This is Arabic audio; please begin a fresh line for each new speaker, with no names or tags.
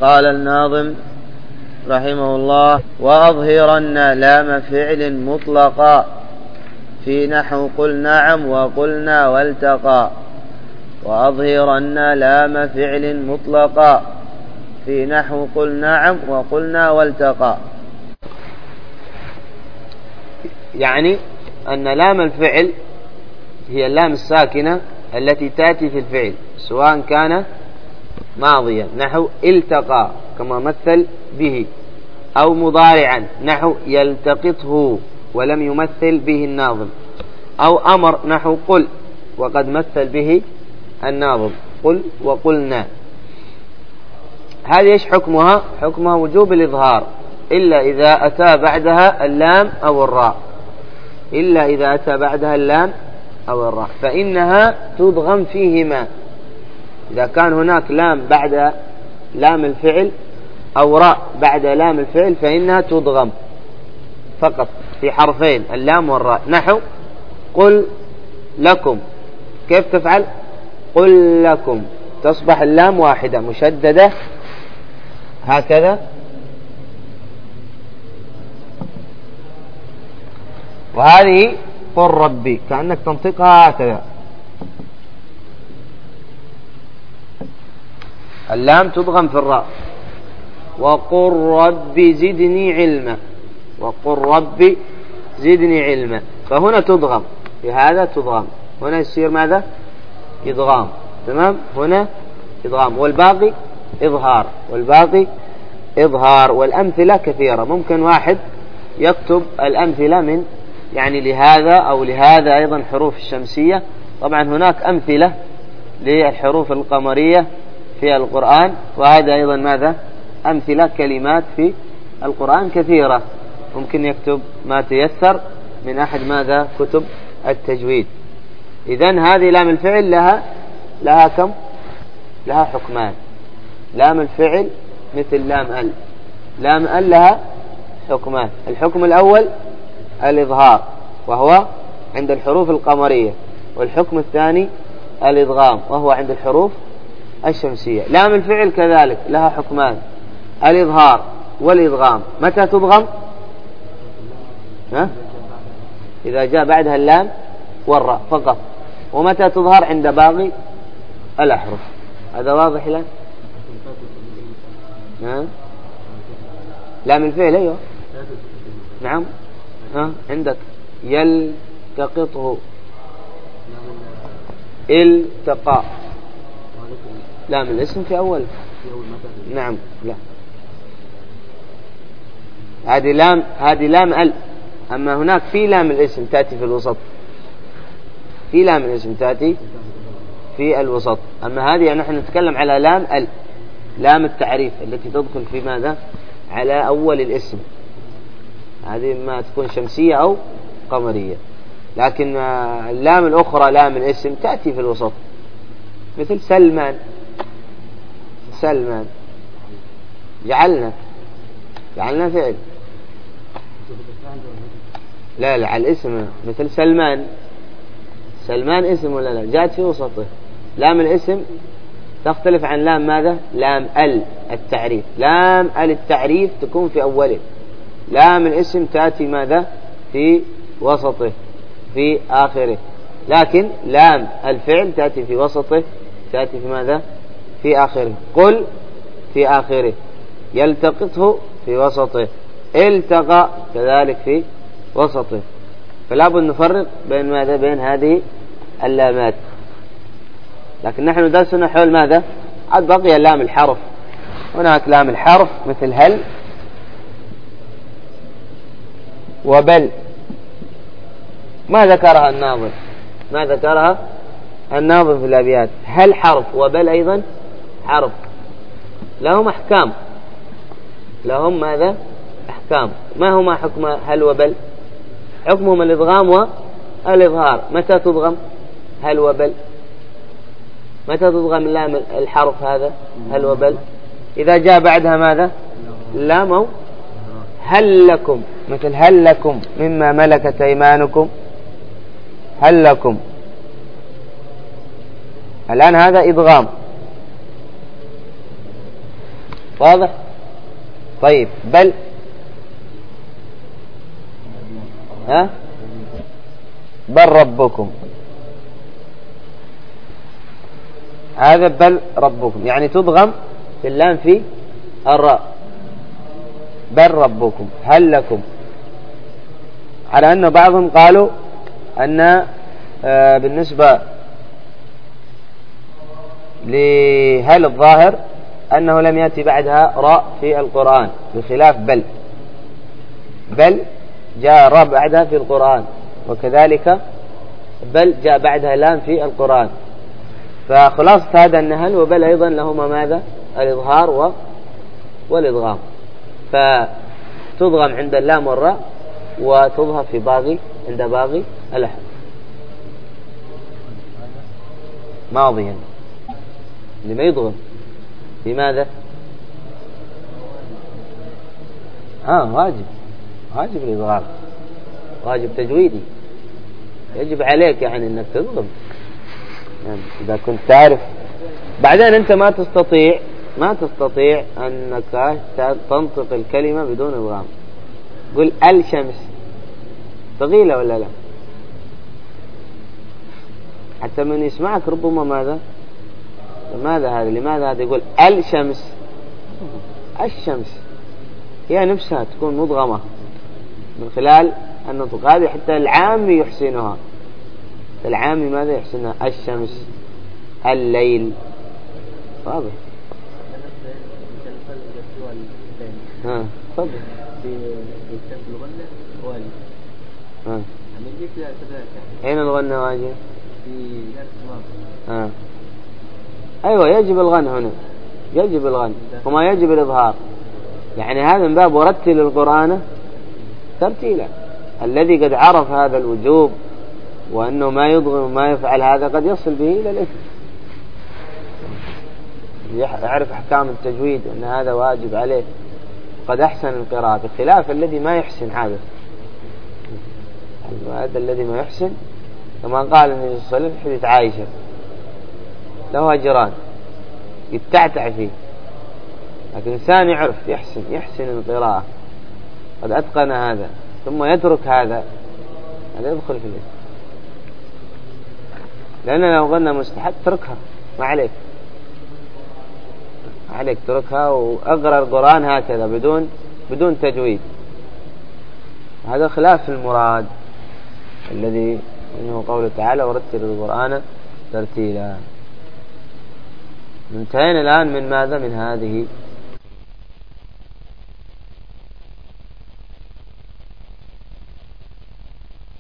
قال الناظم رحمه الله: وأظهرن لام فعل مطلقا في نحو قل نعم وقلنا والتقى. وأظهرن لام فعل مطلقا في نحو قل نعم وقلنا والتقى. يعني أن لام الفعل هي اللام الساكنة التي تأتي في الفعل سواء كان ماضيا نحو التقى كما مثل به، أو مضارعا نحو يلتقطه ولم يمثل به الناظم، أو أمر نحو قل وقد مثل به الناظم قل وقلنا. هذه ايش حكمها؟ حكمها وجوب الإظهار إلا إذا أتى بعدها اللام أو الراء، إلا إذا أتى بعدها اللام أو الراء فإنها تضغم فيهما. إذا كان هناك لام بعد لام الفعل أو راء بعد لام الفعل فإنها تضغم فقط في حرفين اللام والراء. نحو قل لكم، كيف تفعل؟ قل لكم، تصبح اللام واحدة مشددة هكذا، وهذه قل ربي كأنك تنطقها هكذا، اللام تضغم في الراء. وقل ربي زدني علما، وقل ربي زدني علما، فهنا تضغم، في هذا تضغم، هنا يصير ماذا؟ إضغام. تمام؟ هنا إضغام والباقي إظهار، والباقي إظهار. والأمثلة كثيرة، ممكن واحد يكتب الأمثلة من يعني لهذا أو لهذا أيضا حروف الشمسية. طبعا هناك أمثلة للحروف القمرية في القرآن، وهذا أيضا ماذا؟ أمثلة كلمات في القرآن كثيرة، ممكن يكتب ما تيسر من أحد ماذا؟ كتب التجويد. إذن هذه لام الفعل لها كم؟ لها حكمان. لام الفعل مثل لام ال، لام ال لها حكمان. الحكم الأول الإظهار وهو عند الحروف القمرية، والحكم الثاني الإدغام وهو عند الحروف الشمسية. لام الفعل كذلك لها حكمان، الإظهار والإدغام. متى تدغم؟ إذا جاء بعدها اللام والراء فقط. ومتى تظهر؟ عند باقي الأحرف. هذا واضح الآن؟ لام الفعل أيوه نعم. عندك يلتقطه، التقى، لام الاسم في أول. نعم لا، هذه لام ال. أما هناك في لام الاسم تأتي في الوسط، في لام الاسم تأتي في الوسط. أما هذه نحن نتكلم على لام ال، لام التعريف التي تدخل في ماذا؟ على أول الاسم. هذه ما تكون شمسية أو قمرية. لكن اللام الأخرى لام الاسم تأتي في الوسط، مثل سلمان، سلمان جعلنا فعل. لا على الاسم، مثل سلمان، سلمان اسم ولا لا؟ جاءت في وسطه. لام الاسم تختلف عن لام ماذا؟ لام ال التعريف. لام ال التعريف تكون في أوله، لام الاسم تأتي ماذا؟ في وسطه في آخره. لكن لام الفعل تأتي في وسطه، تأتي في ماذا؟ في آخره. قل في آخره، يلتقطه في وسطه، التقى كذلك في وسطه. فلا بد نفرق بين ماذا؟ بين هذه اللامات. لكن نحن درسنا حول ماذا؟ عاد بقي لام الحرف. هناك لام الحرف مثل هل وبل، ما ذكرها الناظم، ما ذكرها الناظم في الأبيات. هل حرف وبل أيضا حرف، لهم أحكام، لهم ماذا؟ أحكام. ما هما حكم هل وبل؟ حكمهم الإدغام والإظهار. متى تضغم هل وبل؟ متى تضغم لام الحرف هذا هل وبل؟ إذا جاء بعدها ماذا؟ لام. هل لكم، مثل هل لكم مما ملكت أيمانكم، هل لكم. الآن هذا إدغام. واضح؟ طيب بل بل ربكم، هذا بل ربكم يعني تضغم في اللام في الراء. بل ربكم هل لكم، على أن بعضهم قالوا أن بالنسبة لهل الظاهر أنه لم يأتي بعدها راء في القرآن بخلاف بل جاء راء بعدها في القرآن، وكذلك بل جاء بعدها لام في القرآن. فخلاصة هذا أن هل وبل أيضا لهما ماذا؟ الإظهار والإدغام، فتضغم عند اللام والراء وتظهر في عند باقي الأحرف. ماضيا لما يضغم لماذا؟ واجب الإضغام، واجب تجويدي، يجب عليك يعني أنك تضغم يعني إذا كنت تعرف. بعدين أنت ما تستطيع أنك تنطق الكلمة بدون إضغام. قل الشمس ثقيلة ولا لا؟ حتى من يسمعك ربما ماذا هذا؟ لماذا هذا يقول الشمس هي نفسها تكون مضغمة من خلال النطق هذه، حتى العامي يحسنها. العامي ماذا يحسنها؟ الشمس، الليل. واضح؟ تفضل. أين الغنة واجب؟ أيوة يجب الغن هنا، يجب الغن وما يجب الإظهار. يعني هذا من باب ورتل القرآن ترتيلا. الذي قد عرف هذا الوجوب وأنه ما يضغم وما يفعل هذا قد يصل به إلى الإثم، يعرف أحكام التجويد أن هذا واجب عليه، قد أحسن القراءة، بخلاف الذي ما يحسن هذا. هذا الذي ما يحسن كما قال النبي صلى الله عليه وسلم في حديث عائشة له أجران يتعتع فيه، لكن إنسان يعرف يحسن القراءة قد أتقن هذا ثم يترك هذا يدخل في الإثم. لأن لو قلنا مستحب تركها، ما عليك تركها وأقرأ القرآن هكذا بدون تجويد. هذا خلاف المراد الذي إنه قوله تعالى ورتل القرآن ترتيلا. انتهينا الآن من ماذا؟ من هذه